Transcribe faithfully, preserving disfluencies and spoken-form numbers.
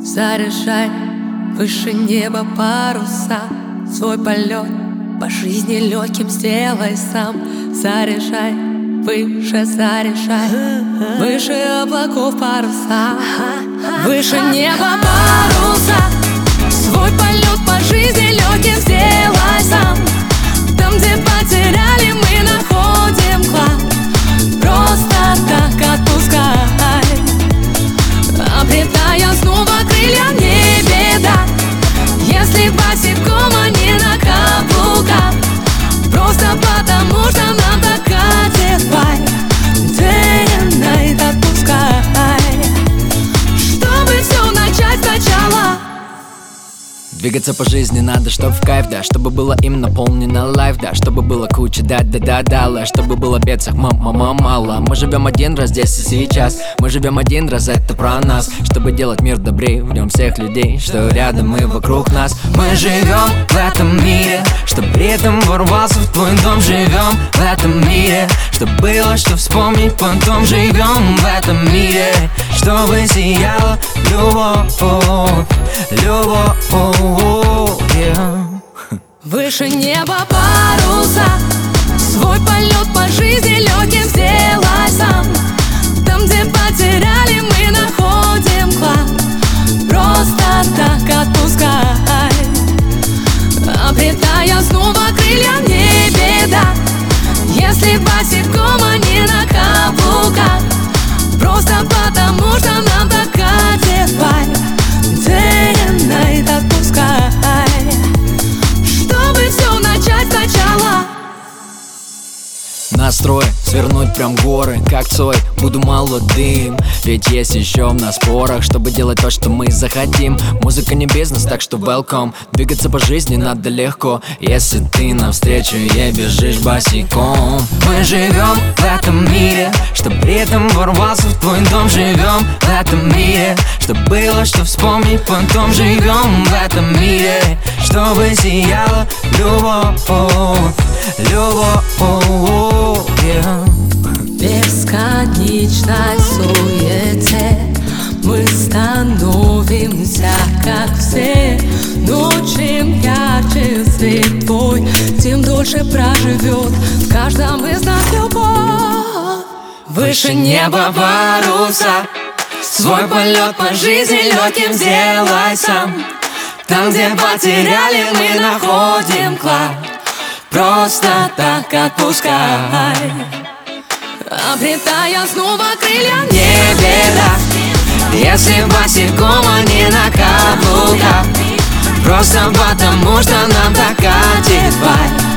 Заряжай выше неба паруса, свой полет по жизни легким сделай сам. Заряжай выше, заряжай выше облаков паруса, выше неба паруса, свой полет по жизни легким сделай сам. Там, где потеряли, мы находим клад. Просто так отпускай, обретая снова крылья, не беда. Если босиком, а не на каблуках, просто потому что нам так катит вайб. Day and night отпускай, чтобы все начать сначала. Двигаться по жизни надо, чтоб в кайф, да. Чтобы было им наполнено лайф, да. Чтобы было куча да-да-да-да, чтобы было бедцах мама мало. Мы живем один раз здесь и сейчас, мы живем один раз, это про нас. Чтобы делать мир добрее, в нем всех людей, что рядом и вокруг нас. Мы живем в этом мире, чтоб ритм ворвался в твой дом. Живем в этом мире, чтоб было что вспомнить потом. Живем в этом мире, чтобы сияла любовь, любовь. Yeah. Выше неба паруса, свой полет по жизни легким сделай сам. Там, где потеряли, мы находим клад. Просто так отпускай, обретая снова крылья, не беда. Если босиком, а не на каблуках, просто потому что нам так катит вайб. Day and night отпускай, чтобы все начать сначала. Настрой свернуть прям горы, как Цой, буду молодым. Ведь есть еще в нас порох, чтобы делать то, что мы захотим. Музыка не бизнес, так что welcome. Двигаться по жизни надо легко, если ты навстречу ей бежишь босиком. Мы живем в этом мире, чтоб ритм ворвался в твой дом. Живем в этом мире, чтоб было что вспомнить потом. Живем в этом мире, чтобы сияла любовь, любовь. Yeah. В бесконечной суете мы становимся как все. Но чем ярче свет твой, тем дольше проживет в каждом из нас любовь. Выше неба паруса, свой полет по жизни легким сделай сам. Там, где потеряли, мы находим клад. Просто так отпускай, обретая снова крылья, не беда. Если босиком, а не на каблуках, просто потому что нам так катит вайб.